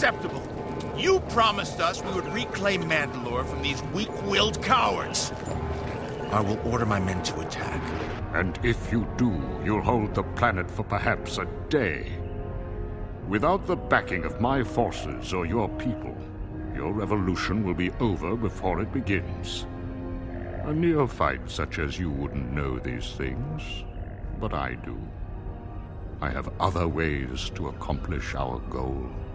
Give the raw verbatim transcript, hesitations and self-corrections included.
unacceptable. You promised us we would reclaim Mandalore from these weak-willed cowards. I will order my men to attack. And if you do, you'll hold the planet for perhaps a day. Without the backing of my forces or your people, your revolution will be over before it begins. A neophyte such as you wouldn't know these things, but I do. I have other ways to accomplish our goal.